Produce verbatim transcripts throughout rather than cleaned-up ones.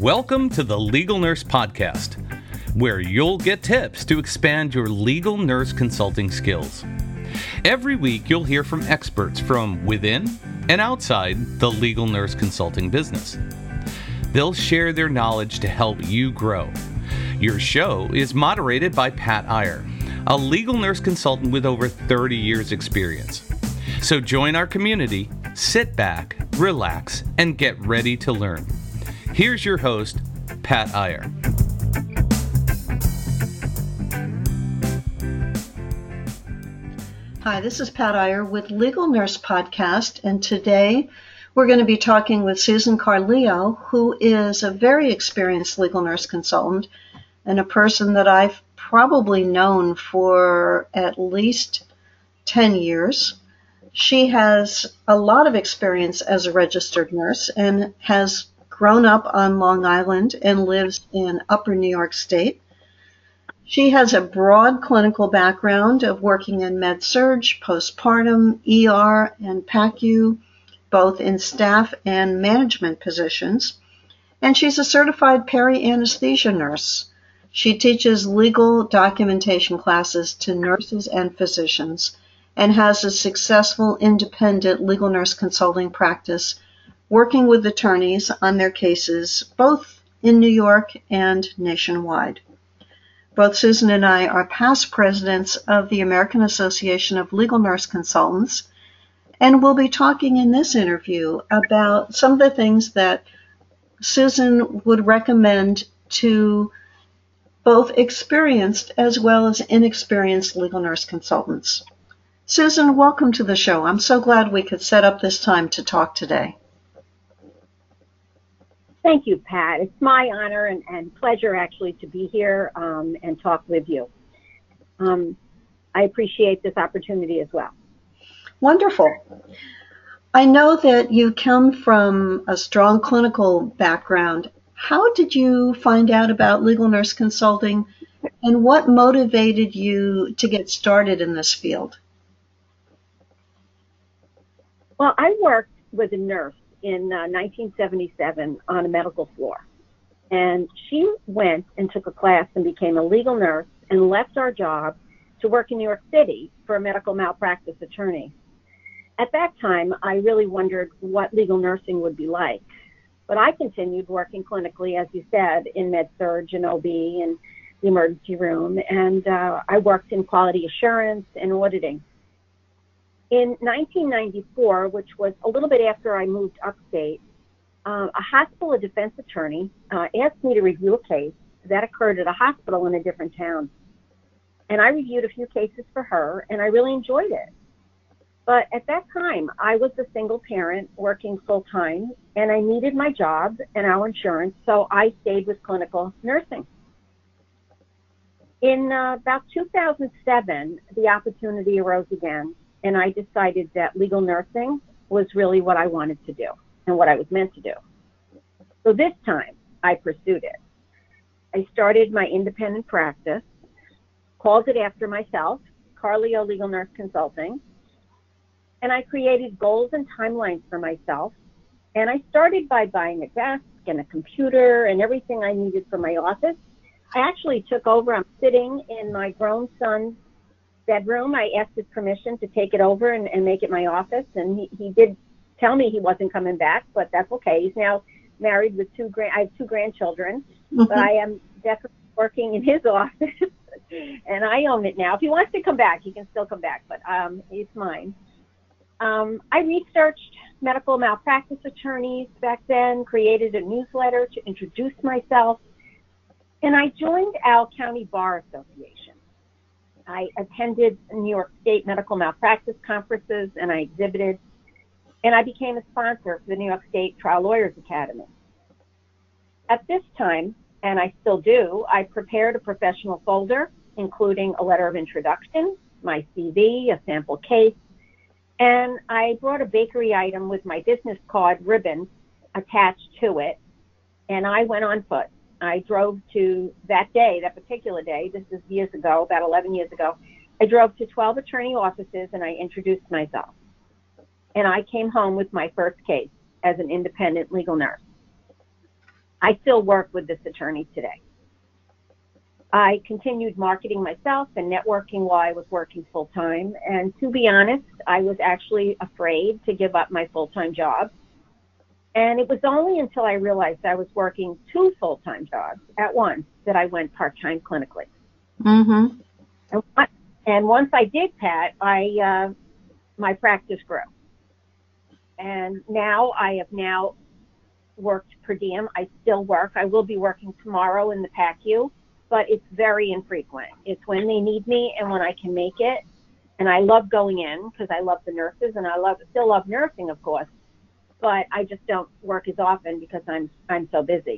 Welcome to the Legal Nurse Podcast, where you'll get tips to expand your legal nurse consulting skills. Every week, you'll hear from experts from within and outside the legal nurse consulting business. They'll share their knowledge to help you grow. Your show is moderated by Pat Iyer, a legal nurse consultant with over thirty years experience. So join our community, sit back, relax, and get ready to learn. Here's your host, Pat Iyer. Hi, this is Pat Iyer with Legal Nurse Podcast, and today we're going to be talking with Susan Carleo, who is a very experienced legal nurse consultant and a person that I've probably known for at least ten years. She has a lot of experience as a registered nurse and has grown up on Long Island and lives in Upper New York State. She has a broad clinical background of working in med-surg, postpartum, E R, and P A C U, both in staff and management positions. And she's a certified peri-anesthesia nurse. She teaches legal documentation classes to nurses and physicians and has a successful independent legal nurse consulting practice working with attorneys on their cases both in New York and nationwide. Both Susan and I are past presidents of the American Association of Legal Nurse Consultants, and we'll be talking in this interview about some of the things that Susan would recommend to both experienced as well as inexperienced legal nurse consultants. Susan, welcome to the show. I'm so glad we could set up this time to talk today. Thank you, Pat. It's my honor and, and pleasure, actually, to be here um, and talk with you. Um, I appreciate this opportunity as well. Wonderful. I know that you come from a strong clinical background. How did you find out about legal nurse consulting, and what motivated you to get started in this field? Well, I worked with a nurse in uh, nineteen seventy-seven on a medical floor. And she went and took a class and became a legal nurse and left our job to work in New York City for a medical malpractice attorney. At that time, I really wondered what legal nursing would be like. But I continued working clinically, as you said, in med-surg and O B and the emergency room. And uh, I worked in quality assurance and auditing. In nineteen ninety-four, which was a little bit after I moved upstate, uh, a hospital defense attorney uh, asked me to review a case that occurred at a hospital in a different town. And I reviewed a few cases for her, and I really enjoyed it. But at that time, I was a single parent working full-time, and I needed my job and our insurance, so I stayed with clinical nursing. In uh, about two thousand seven, the opportunity arose again, and I decided that legal nursing was really what I wanted to do and what I was meant to do. So this time, I pursued it. I started my independent practice, called it after myself, Carleo Legal Nurse Consulting, and I created goals and timelines for myself. And I started by buying a desk and a computer and everything I needed for my office. I actually took over. I'm sitting in my grown son's bedroom. I asked his permission to take it over and, and make it my office, and he, he did tell me he wasn't coming back, but that's okay. He's now married with two grand. I have two grandchildren, mm-hmm. but I am definitely working in his office, and I own it now. If he wants to come back, he can still come back, but um, it's mine. Um, I researched medical malpractice attorneys back then, created a newsletter to introduce myself, and I joined our County Bar Association. I attended New York State medical malpractice conferences, and I exhibited, and I became a sponsor for the New York State Trial Lawyers Academy. At this time, and I still do, I prepared a professional folder, including a letter of introduction, my C V, a sample case, and I brought a bakery item with my business card ribbon attached to it, and I went on foot. I drove to that day, that particular day, this is years ago, about eleven years ago, I drove to twelve attorney offices and I introduced myself. And I came home with my first case as an independent legal nurse. I still work with this attorney today. I continued marketing myself and networking while I was working full-time. And to be honest, I was actually afraid to give up my full-time job. And it was only until I realized I was working two full-time jobs at once that I went part-time clinically. Mm-hmm. And, and once I did, Pat, I uh, my practice grew. And now I have now worked per diem. I still work. I will be working tomorrow in the P A C U, but it's very infrequent. It's when they need me and when I can make it. And I love going in because I love the nurses, and I love still love nursing, of course. But I just don't work as often because I'm I'm so busy.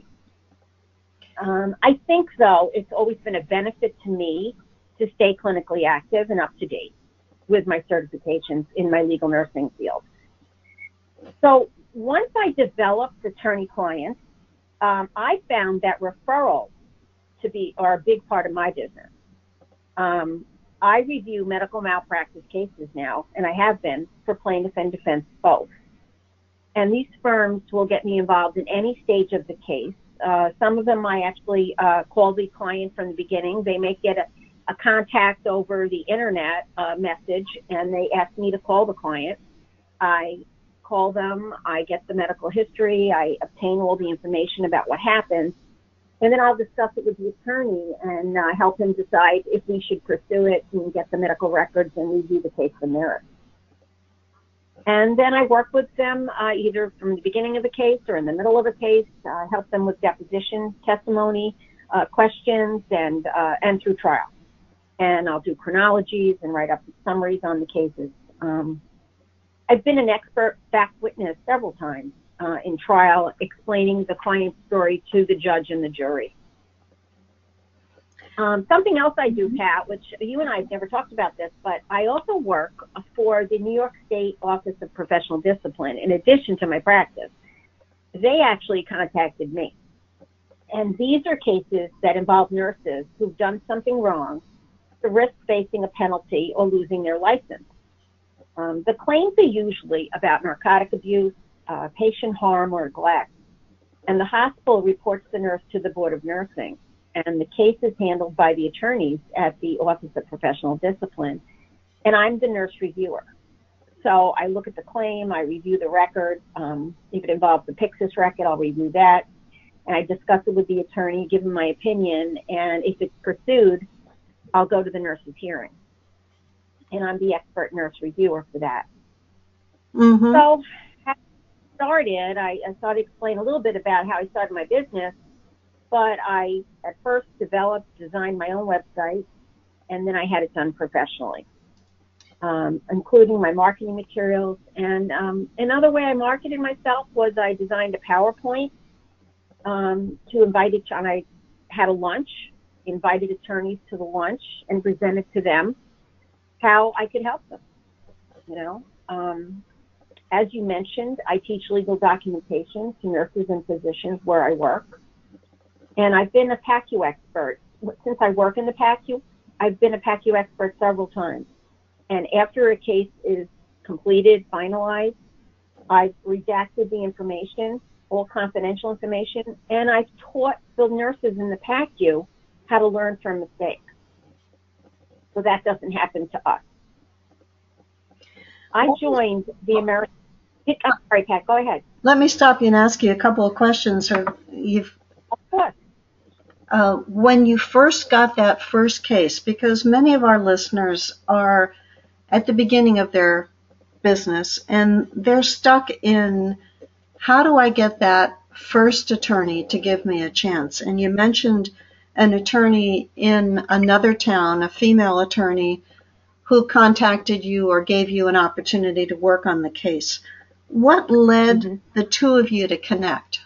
Um, I think, though, it's always been a benefit to me to stay clinically active and up to date with my certifications in my legal nursing field. So once I developed attorney clients, um, I found that referrals to be are a big part of my business. Um, I review medical malpractice cases now, and I have been for plaintiff and defense both. And these firms will get me involved in any stage of the case. Uh, some of them I actually uh, call the client from the beginning. They may get a, a contact over the internet uh, message, and they ask me to call the client. I call them, I get the medical history, I obtain all the information about what happened, and then I'll discuss it with the attorney and uh, help him decide if we should pursue it and get the medical records and review the case from there. And then I work with them uh, either from the beginning of the case or in the middle of a case, uh, help them with deposition, testimony, uh, questions, and uh, and through trial. And I'll do chronologies and write up summaries on the cases. Um, I've been an expert fact witness several times uh, in trial, explaining the client's story to the judge and the jury. Um, something else I do, Pat, which you and I have never talked about this, but I also work for the New York State Office of Professional Discipline in addition to my practice. They actually contacted me. And these are cases that involve nurses who've done something wrong to risk facing a penalty or losing their license. Um, the claims are usually about narcotic abuse, uh, patient harm, or neglect. And the hospital reports the nurse to the Board of Nursing. And the case is handled by the attorneys at the Office of Professional Discipline. And I'm the nurse reviewer. So I look at the claim, I review the record. Um, if it involves the Pyxis record, I'll review that. And I discuss it with the attorney, give him my opinion. And if it's pursued, I'll go to the nurse's hearing. And I'm the expert nurse reviewer for that. Mm-hmm. So how I started, I, I started to explain a little bit about how I started my business. But I, at first, developed, designed my own website, and then I had it done professionally, um, including my marketing materials. And um, another way I marketed myself was I designed a PowerPoint um, to invite each, and I had a lunch, invited attorneys to the lunch, and presented to them how I could help them. You know, um, as you mentioned, I teach legal documentation to nurses and physicians where I work. And I've been a P A C U expert. Since I work in the P A C U, I've been a P A C U expert several times. And after a case is completed, finalized, I've redacted the information, all confidential information, and I've taught the nurses in the P A C U how to learn from mistakes. So that doesn't happen to us. I joined the American... I'm sorry, Pat, go ahead. Let me stop you and ask you a couple of questions. Or you've Of course. Uh, when you first got that first case, because many of our listeners are at the beginning of their business and they're stuck in, how do I get that first attorney to give me a chance? And you mentioned an attorney in another town, a female attorney, who contacted you or gave you an opportunity to work on the case. What led mm-hmm. the two of you to connect?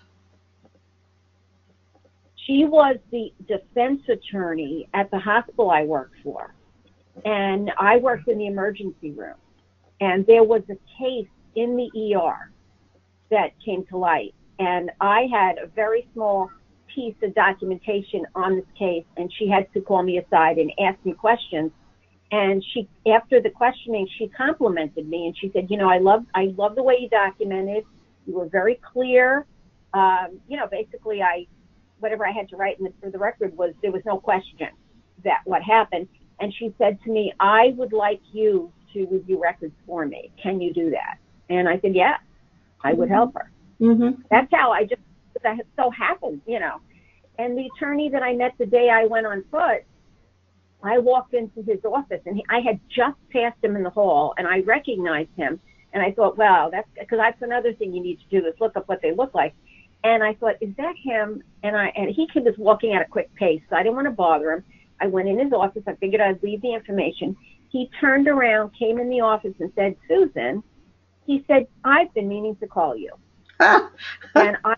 She was the defense attorney at the hospital I worked for, and I worked in the emergency room. And there was a case in the E R that came to light, and I had a very small piece of documentation on this case, and she had to call me aside and ask me questions. And she, after the questioning, she complimented me, and she said, "You know, I love, I love the way you documented. You were very clear. um, you know, basically I, whatever I had to write in the, for the record was, there was no question that what happened. And she said to me, I would like you to review records for me. Can you do that? And I said, yeah, I would help her. Mm-hmm. That's how I just, that so happened, you know. And the attorney that I met the day I went on foot, I walked into his office, and he, I had just passed him in the hall, and I recognized him. And I thought, wow, that's because that's another thing you need to do is look up what they look like. And I thought, is that him? And I and he was walking at a quick pace, so I didn't want to bother him. I went in his office. I figured I'd leave the information. He turned around, came in the office, and said, Susan, he said, I've been meaning to call you. And I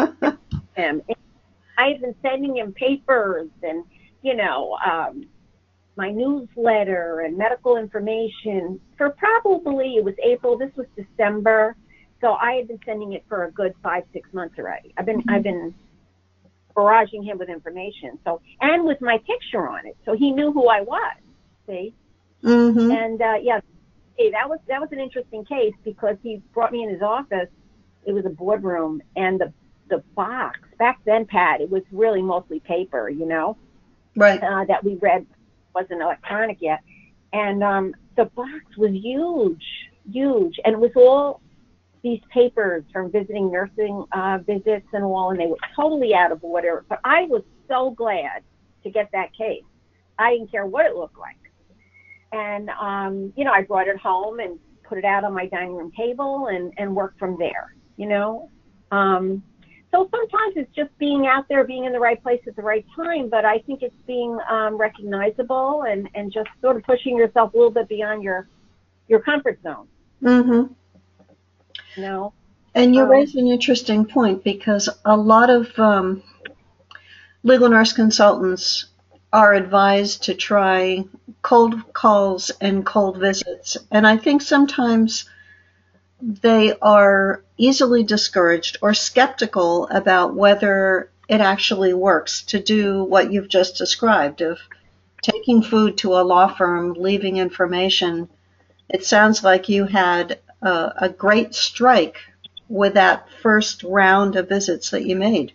him. I've been sending him papers and, you know, um, my newsletter and medical information for probably, it was April, this was December. So I had been sending it for a good five, six months already. I've been, mm-hmm. I've been barraging him with information. So, and with my picture on it. So he knew who I was, see? Mm-hmm. And, uh, yeah, hey, that was, that was an interesting case because he brought me in his office. It was a boardroom, and the, the box, back then, Pat, it was really mostly paper, you know? Right. Uh, that we read, wasn't electronic yet. And um, the box was huge, huge. And it was all these papers from visiting nursing uh, visits and all, and they were totally out of order. But I was so glad to get that case. I didn't care what it looked like. And, um, you know, I brought it home and put it out on my dining room table and, and worked from there, you know. Um, so sometimes it's just being out there, being in the right place at the right time, but I think it's being um, recognizable and, and just sort of pushing yourself a little bit beyond your your comfort zone. Mm-hmm. You know? And you um, raise an interesting point because a lot of um, legal nurse consultants are advised to try cold calls and cold visits. And I think sometimes they are easily discouraged or skeptical about whether it actually works to do what you've just described of taking food to a law firm, leaving information. It sounds like you had a, a great strike with that first round of visits that you made.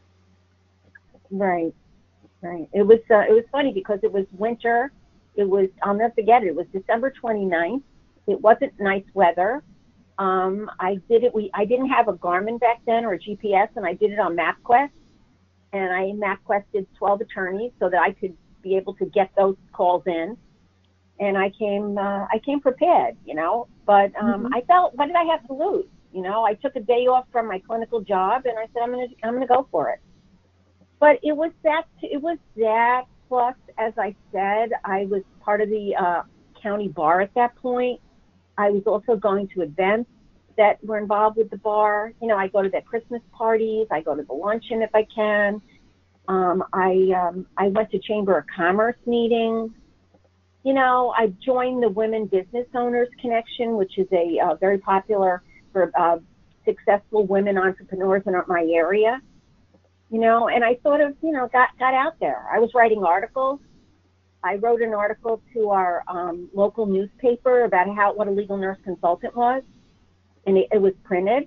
Right, right. It was uh, it was funny because it was winter. It was, I'll never forget it, it was December twenty-ninth. It wasn't nice weather. Um, I did it, we, I didn't have a Garmin back then or a G P S, and I did it on MapQuest. And I MapQuested twelve attorneys so that I could be able to get those calls in. And I came, uh, I came prepared, you know, but um, mm-hmm. I felt, what did I have to lose? You know, I took a day off from my clinical job and I said, I'm going to, I'm going to go for it. But it was that, it was that plus, as I said, I was part of the uh, county bar at that point. I was also going to events that were involved with the bar. You know, I go to their Christmas parties. I go to the luncheon if I can. Um, I um, I went to Chamber of Commerce meetings. You know, I joined the Women Business Owners Connection, which is a uh, very popular for uh, successful women entrepreneurs in my area. You know, and I sort of, you know, got, got out there. I was writing articles. I wrote an article to our um, local newspaper about how what a legal nurse consultant was, and it, it was printed,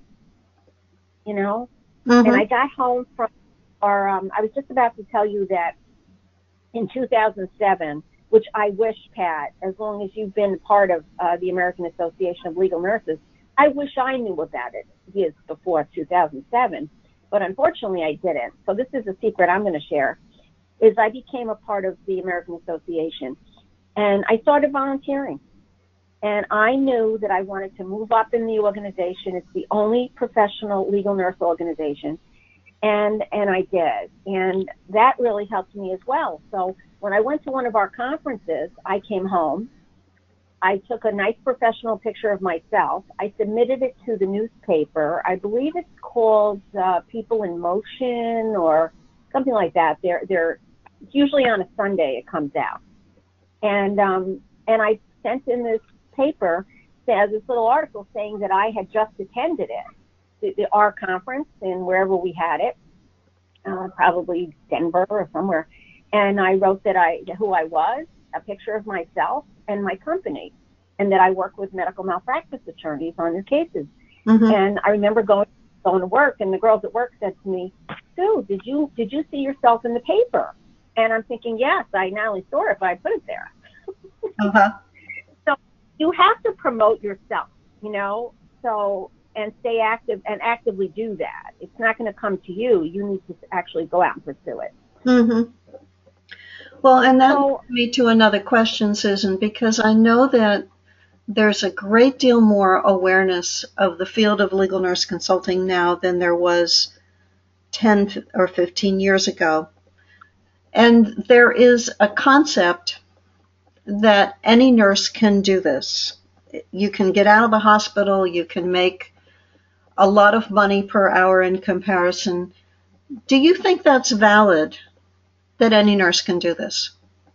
you know. Mm-hmm. And I got home from our, um, I was just about to tell you that in two thousand seven, which I wish, Pat, as long as you've been part of uh, the American Association of Legal Nurses, I wish I knew about it years before two thousand seven, but unfortunately I didn't. So this is a secret I'm going to share. Is I became a part of the American Association, and I started volunteering. And I knew that I wanted to move up in the organization. It's the only professional legal nurse organization, and and I did. And that really helped me as well. So when I went to one of our conferences, I came home. I took a nice professional picture of myself. I submitted it to the newspaper. I believe it's called uh, People in Motion or something like that. They're, they're usually on a Sunday it comes out. And um, and I sent in this paper, as this little article saying that I had just attended it, the, the, our conference in wherever we had it, uh, probably Denver or somewhere. And I wrote that I, who I was, a picture of myself and my company, and that I work with medical malpractice attorneys on their cases. Mm-hmm. And I remember going to going to work, and the girls at work said to me, Sue, did you did you see yourself in the paper? And I'm thinking, yes, I not only saw it, but I put it there. Uh-huh. So you have to promote yourself, you know, so and stay active and actively do that. It's not going to come to you. You need to actually go out and pursue it. Mm-hmm. Well, and that So- leads me to another question, Susan, because I know that there's a great deal more awareness of the field of legal nurse consulting now than there was ten or fifteen years ago. And there is a concept that any nurse can do this. You can get out of the hospital, you can make a lot of money per hour in comparison. Do you think that's valid, that any nurse can do this?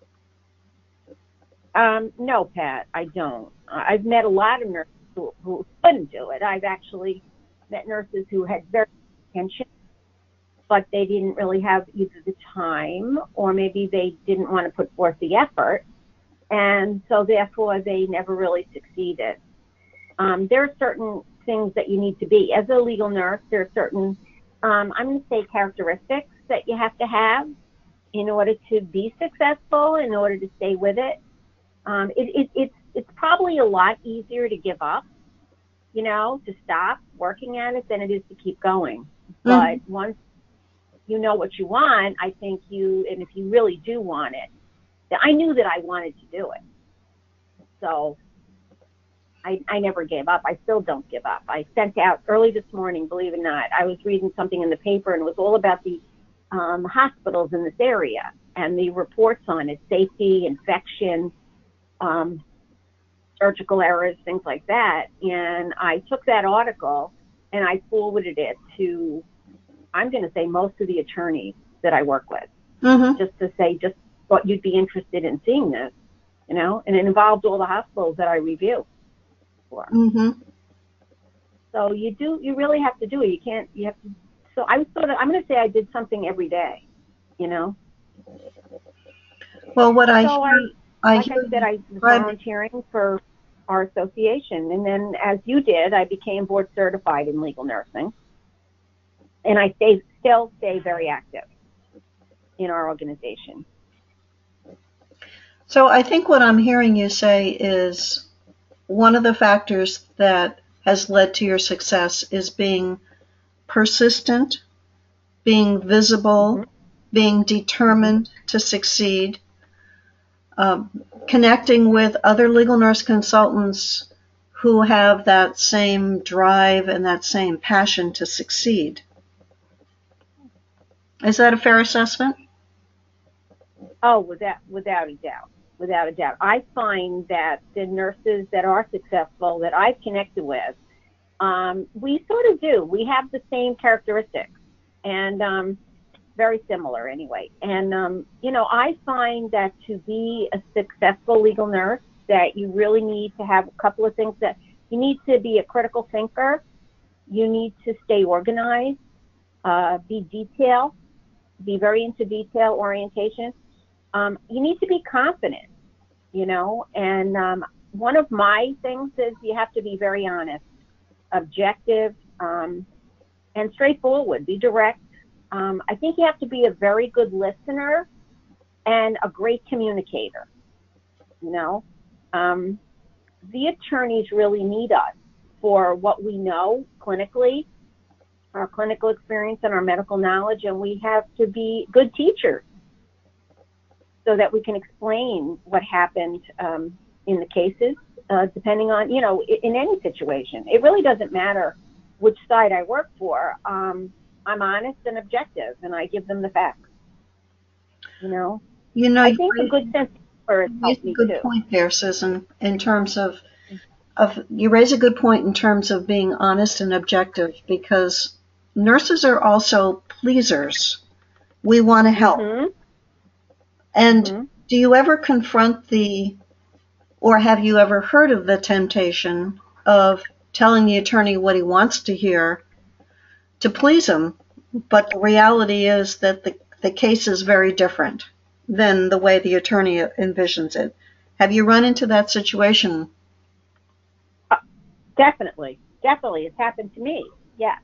Um, no, Pat, I don't. I've met a lot of nurses who, who couldn't do it. I've actually met nurses who had very good intention, but they didn't really have either the time or maybe they didn't want to put forth the effort, and so therefore they never really succeeded. Um, there are certain things that you need to be. As a legal nurse, there are certain, um, I'm going to say characteristics that you have to have in order to be successful, in order to stay with it. Um, it, it, it's, it's probably a lot easier to give up, you know, to stop working at it than it is to keep going. But Mm-hmm. once you know what you want, I think you, and if you really do want it, I knew that I wanted to do it. So I, I never gave up. I still don't give up. I sent out early this morning, believe it or not, I was reading something in the paper and it was all about the um, hospitals in this area and the reports on it, safety, infection, um, surgical errors, things like that. And I took that article and I forwarded it to, I'm going to say, most of the attorneys that I work with, Mm-hmm. just to say just what you'd be interested in seeing this, you know, and it involved all the hospitals that I review for. Mm-hmm. So you do, you really have to do it. You can't, you have to, so I was sort of, I'm going to say I did something every day, you know. Well, what I So I, hear, I like hear I said, I was Right. volunteering for our association. And then as you did, I became board certified in legal nursing. And I stay, still stay very active in our organization. So I think what I'm hearing you say is one of the factors that has led to your success is being persistent, being visible, Mhm. being determined to succeed, um, connecting with other legal nurse consultants who have that same drive and that same passion to succeed. Is that a fair assessment? Oh, without, without a doubt. Without a doubt. I find that the nurses that are successful that I've connected with, um, we sort of do. We have the same characteristics and um, very similar anyway. And, um, you know, I find that to be a successful legal nurse, that you really need to have a couple of things. That you need to be a critical thinker. You need to stay organized, uh, be detail, be very into detail orientation. Um, you need to be confident, you know, and um, one of my things is you have to be very honest, objective, um, and straightforward, be direct. Um, I think you have to be a very good listener and a great communicator, you know. Um, the attorneys really need us for what we know clinically, our clinical experience and our medical knowledge, and we have to be good teachers, so that we can explain what happened um, in the cases, uh, depending on, you know, in, in any situation. It really doesn't matter which side I work for. Um, I'm honest and objective, and I give them the facts, you know. You know, I you think a raise- good sense of humor has you raise helped a me good too. point there, Susan, in terms of, of you raise a good point in terms of being honest and objective, because nurses are also pleasers. We want to help. Mhm. And Mhm. do you ever confront the, or have you ever heard of the temptation of telling the attorney what he wants to hear to please him, but the reality is that the, the case is very different than the way the attorney envisions it? Have you run into that situation? Definitely, definitely, it's happened to me. Yes,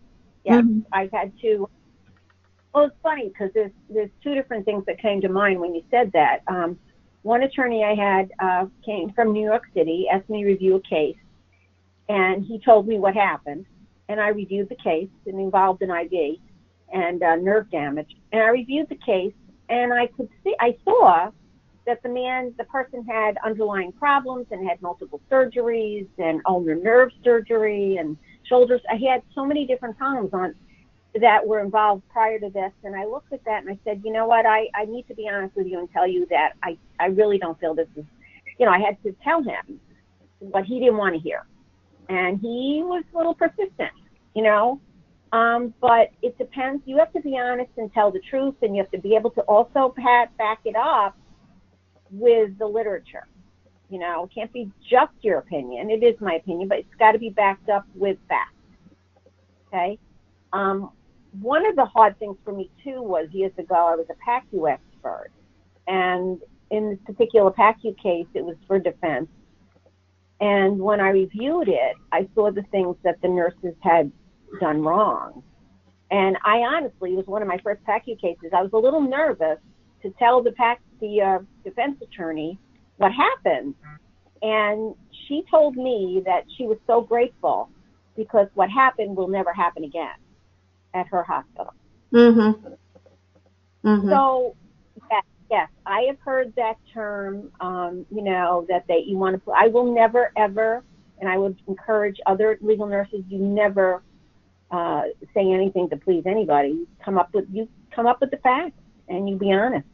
Yes, Mm-hmm. I had to. Well, it's funny because there's there's two different things that came to mind when you said that. Um, one attorney I had uh, came from New York City, asked me to review a case, and he told me what happened, and I reviewed the case. It involved an I V and uh, nerve damage, and I reviewed the case, and I could see, I saw that the man, the person had underlying problems and had multiple surgeries and ulnar nerve surgery and shoulders. I had so many different problems on that were involved prior to this, and I looked at that and I said, you know what, I, I need to be honest with you and tell you that I, I really don't feel this is, you know, I had to tell him what he didn't want to hear. And he was a little persistent, you know, um, but it depends. You have to be honest and tell the truth, and you have to be able to also pat, back it up with the literature. You know, it can't be just your opinion. It is my opinion, but it's got to be backed up with facts. Okay? Um, one of the hard things for me, too, was years ago, I was a P A C U expert. And in this particular P A C U case, it was for defense. And when I reviewed it, I saw the things that the nurses had done wrong. And I honestly, it was one of my first P A C U cases. I was a little nervous to tell the P A C U, the uh, defense attorney what happened. And she told me that she was so grateful because what happened will never happen again at her hospital. Mm-hmm. Mm-hmm. So, yes, yes, I have heard that term, um, you know, that they, you want to, I will never, ever, and I would encourage other legal nurses, you never uh, say anything to please anybody. You come up with, you come up with the facts and you be honest.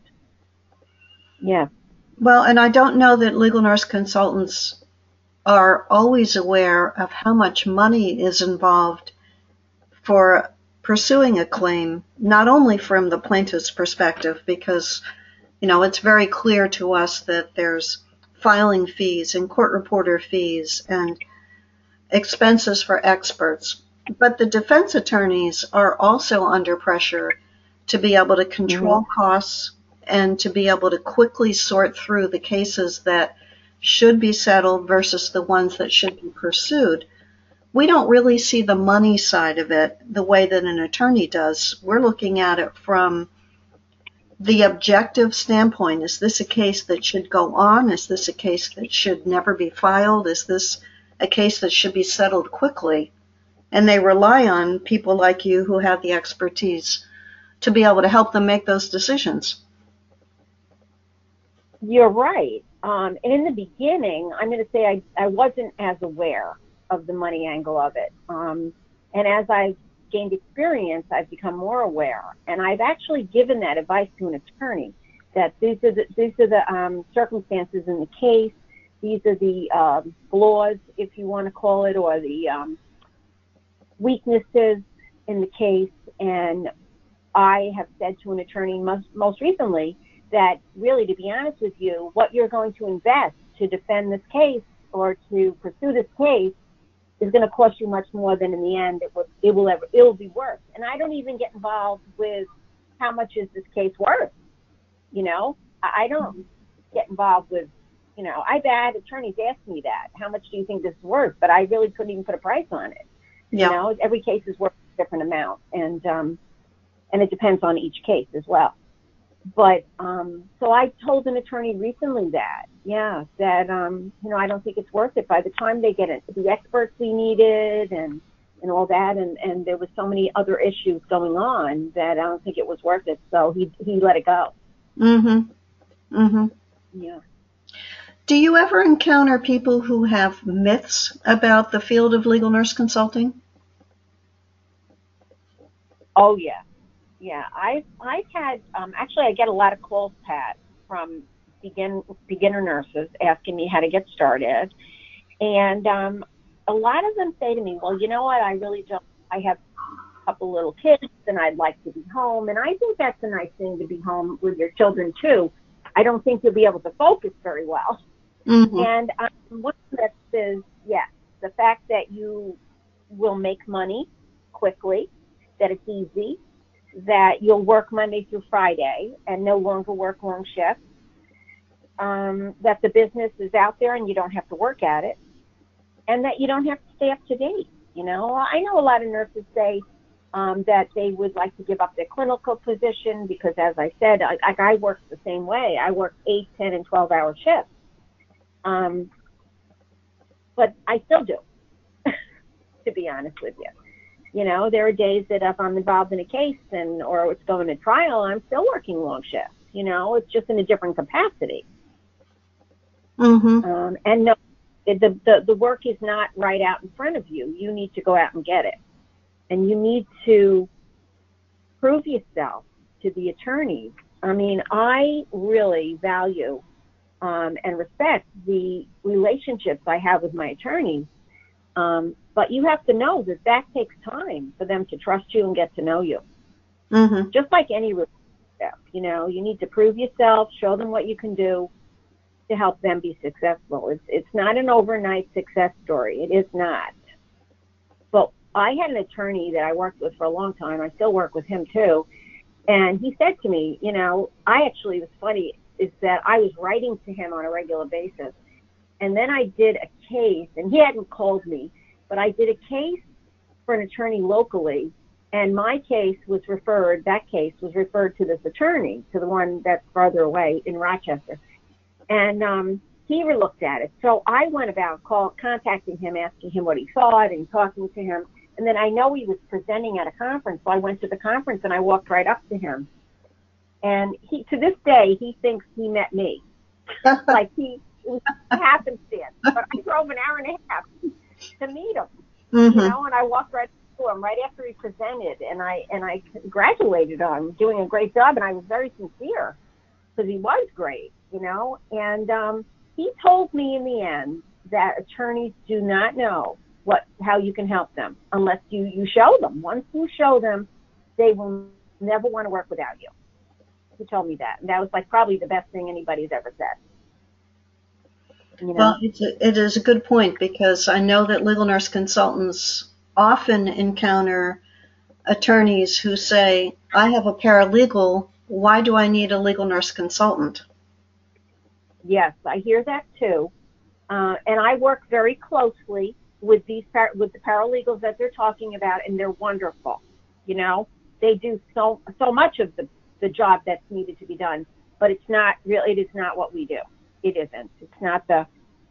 Yeah. Well, and I don't know that legal nurse consultants are always aware of how much money is involved for pursuing a claim, not only from the plaintiff's perspective, because, you know, it's very clear to us that there's filing fees and court reporter fees and expenses for experts, but the defense attorneys are also under pressure to be able to control mm-hmm. costs and to be able to quickly sort through the cases that should be settled versus the ones that should be pursued. We don't really see the money side of it the way that an attorney does. We're looking at it from the objective standpoint. Is this a case that should go on? Is this a case that should never be filed? Is this a case that should be settled quickly? And they rely on people like you who have the expertise to be able to help them make those decisions. You're right. Um, and in the beginning, I'm going to say I, I wasn't as aware of the money angle of it. Um, and as I've gained experience, I've become more aware. And I've actually given that advice to an attorney, that these are the, these are the um, circumstances in the case, these are the uh, flaws, if you want to call it, or the um, weaknesses in the case. And I have said to an attorney most, most recently that really, to be honest with you, what you're going to invest to defend this case or to pursue this case is going to cost you much more than in the end it will, it will ever, it will be worth. And I don't even get involved with how much is this case worth. You know, I don't get involved with, you know, I've had attorneys ask me that, how much do you think this is worth? But I really couldn't even put a price on it. Yeah. You know, every case is worth a different amount. And, um, and it depends on each case as well. But, um, so I told an attorney recently that, yeah, that, um, you know, I don't think it's worth it. By the time they get it, the experts we needed and, and all that, and, and there was so many other issues going on that I don't think it was worth it. So he, he let it go. Mm-hmm. Mm-hmm. Yeah. Do you ever encounter people who have myths about the field of legal nurse consulting? Oh, yeah. Yeah, I've, I've had, um, actually I get a lot of calls, Pat, from begin, beginner nurses asking me how to get started. And um, a lot of them say to me, well, you know what, I really don't, I have a couple little kids and I'd like to be home. And I think that's a nice thing to be home with your children too. I don't think you'll be able to focus very well. Mm-hmm. And um, one that says, yes, the fact that you will make money quickly, that it's easy, that you'll work Monday through Friday and no longer work long shifts, um, that the business is out there and you don't have to work at it, and that you don't have to stay up to date. You know, I know a lot of nurses say, um, that they would like to give up their clinical position because, as I said, I, I work the same way. I work eight, ten, and twelve-hour shifts. Um, but I still do, to be honest with you. You know, there are days that if I'm involved in a case and or it's going to trial, I'm still working long shifts. You know, it's just in a different capacity. Mm-hmm. Um, and no, the, the the work is not right out in front of you. You need to go out and get it, and you need to prove yourself to the attorneys. I mean, I really value um, and respect the relationships I have with my attorneys. Um, but you have to know that that takes time for them to trust you and get to know you. Mm-hmm. Just like any relationship, you know, you need to prove yourself, show them what you can do to help them be successful. It's it's not an overnight success story. It is not. But I had an attorney that I worked with for a long time. I still work with him too. And he said to me, you know, I actually, it was funny, is that I was writing to him on a regular basis. And then I did a case, and he hadn't called me, but I did a case for an attorney locally, and my case was referred, that case was referred to this attorney, to the one that's farther away in Rochester. And um, he looked at it. So I went about call, contacting him, asking him what he thought, and talking to him. And then I know he was presenting at a conference, so I went to the conference, and I walked right up to him. And he, to this day, he thinks he met me. Like he... It was happenstance, but I drove an hour and a half to meet him, Mm-hmm. you know, and I walked right to him right after he presented, and I and I congratulated him, doing a great job, and I was very sincere because he was great, you know, and um, he told me in the end that attorneys do not know what how you can help them unless you, you show them. Once you show them, they will never want to work without you. He told me that, and that was like probably the best thing anybody's ever said. You know? Well, it's a, it is a good point because I know that legal nurse consultants often encounter attorneys who say, I have a paralegal, why do I need a legal nurse consultant? Yes, I hear that too. Uh, and I work very closely with these par- with the paralegals that they're talking about, and they're wonderful. You know, they do so so much of the, the job that's needed to be done, but it's not real. It is not what we do. It isn't. It's not the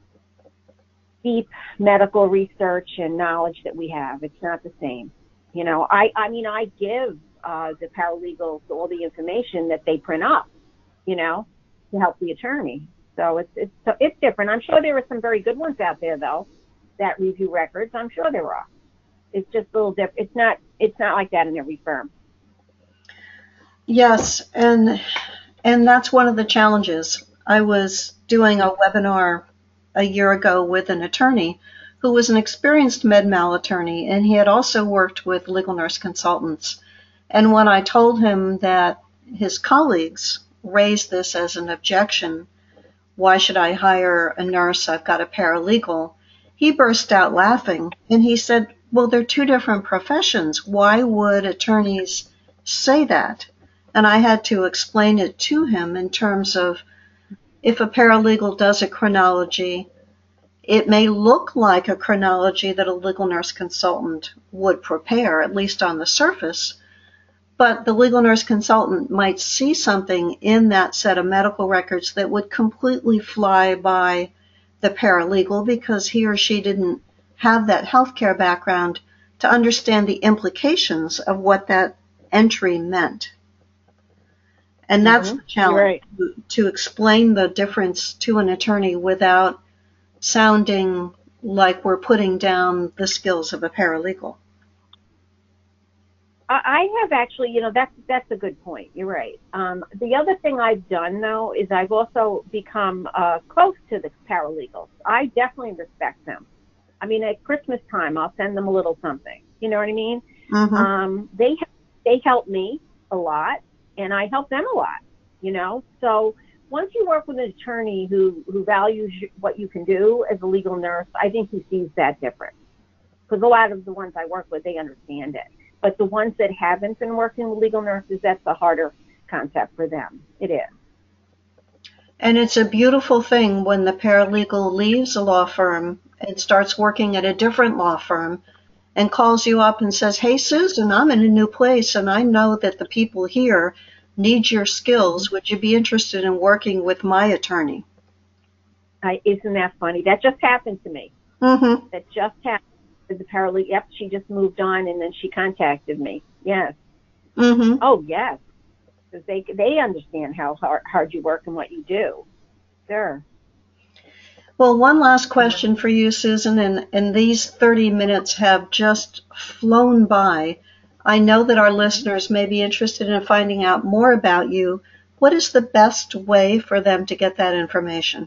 deep medical research and knowledge that we have. It's not the same. You know, I, I mean, I give uh, the paralegals all the information that they print up, you know, to help the attorney. So it's it's so it's different. I'm sure there are some very good ones out there though that review records. I'm sure there are. It's just a little different. It's not it's not like that in every firm. Yes, and and that's one of the challenges. I was doing a webinar a year ago with an attorney who was an experienced med mal attorney, and he had also worked with legal nurse consultants. And when I told him that his colleagues raised this as an objection, why should I hire a nurse? I've got a paralegal. He burst out laughing, and he said, well, they're two different professions. Why would attorneys say that? And I had to explain it to him in terms of if a paralegal does a chronology, it may look like a chronology that a legal nurse consultant would prepare, at least on the surface, but the legal nurse consultant might see something in that set of medical records that would completely fly by the paralegal because he or she didn't have that healthcare background to understand the implications of what that entry meant. And that's Mm-hmm. the challenge, Right. to, to explain the difference to an attorney without sounding like we're putting down the skills of a paralegal. I have actually, you know, that's that's a good point. You're right. Um, the other thing I've done, though, is I've also become uh, close to the paralegals. I definitely respect them. I mean, at Christmas time, I'll send them a little something. You know what I mean? Mm-hmm. Um, they they help me a lot, and I help them a lot. You know, so once you work with an attorney who who values what you can do as a legal nurse, I think he sees that different. Because a lot of the ones I work with, they understand it. But the ones that haven't been working with legal nurses, that's a harder concept for them. It is. And it's a beautiful thing when the paralegal leaves a law firm and starts working at a different law firm and calls you up and says, hey, Susan, I'm in a new place and I know that the people here need your skills. Would you be interested in working with my attorney? I, isn't that funny? That just happened to me. Mm-hmm. That just happened. The paralegal, yep, she just moved on and then she contacted me. Yes. Mm-hmm. Oh, yes. Because they, they understand how hard, hard you work and what you do. Sure. Well, one last question for you, Susan, and, and these thirty minutes have just flown by. I know that our listeners may be interested in finding out more about you. What is the best way for them to get that information?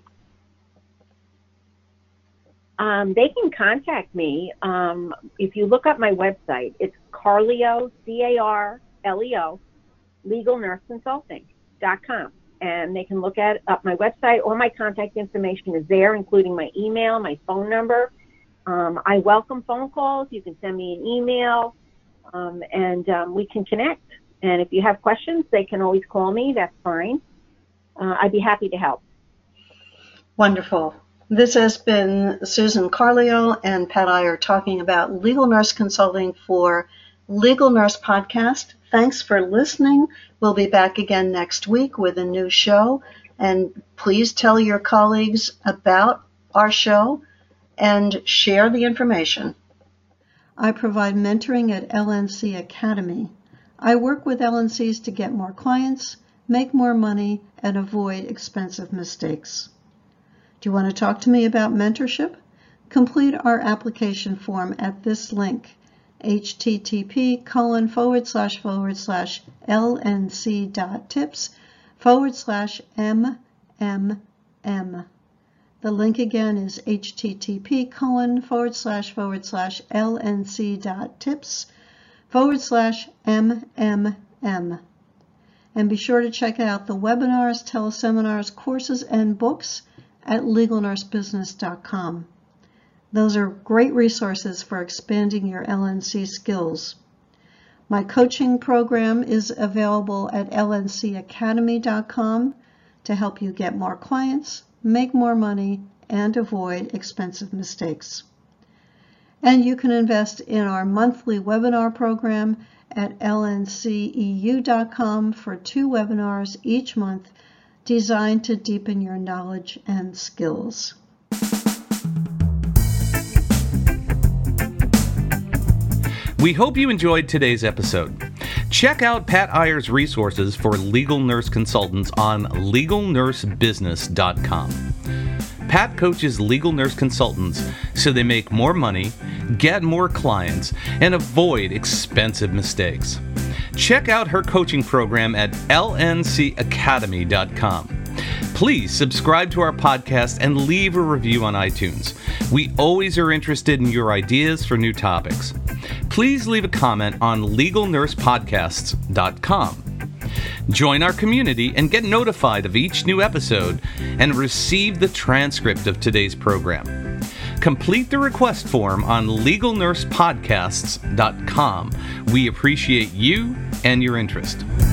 Um, they can contact me. Um, if you look up my website, it's Carleo, C A R L E O, legal nurse consulting dot com. And they can look at up my website, or my contact information is there, including my email, my phone number. Um, I welcome phone calls. You can send me an email, um, and um, we can connect. And if you have questions, they can always call me. That's fine. Uh, I'd be happy to help. Wonderful. This has been Susan Carleo and Pat Iyer talking about legal nurse consulting for Legal Nurse Podcast. Thanks for listening. We'll be back again next week with a new show. And please tell your colleagues about our show and share the information. I provide mentoring at L N C Academy. I work with L N Cs to get more clients, make more money, and avoid expensive mistakes. Do you want to talk to me about mentorship? Complete our application form at this link, http colon forward slash forward slash lnc dot tips forward slash mmm. The link again is http colon forward slash forward slash lnc dot tips forward slash mmm. And be sure to check out the webinars, teleseminars, courses, and books at legal nurse business dot com. Those are great resources for expanding your L N C skills. My coaching program is available at L N C academy dot com to help you get more clients, make more money, and avoid expensive mistakes. And you can invest in our monthly webinar program at L N C E U dot com for two webinars each month designed to deepen your knowledge and skills. We hope you enjoyed today's episode. Check out Pat Iyer's resources for legal nurse consultants on legal nurse business dot com. Pat coaches legal nurse consultants so they make more money, get more clients, and avoid expensive mistakes. Check out her coaching program at L N C academy dot com. Please subscribe to our podcast and leave a review on iTunes. We always are interested in your ideas for new topics. Please leave a comment on legal nurse podcasts dot com. Join our community and get notified of each new episode and receive the transcript of today's program. Complete the request form on legal nurse podcasts dot com. We appreciate you and your interest.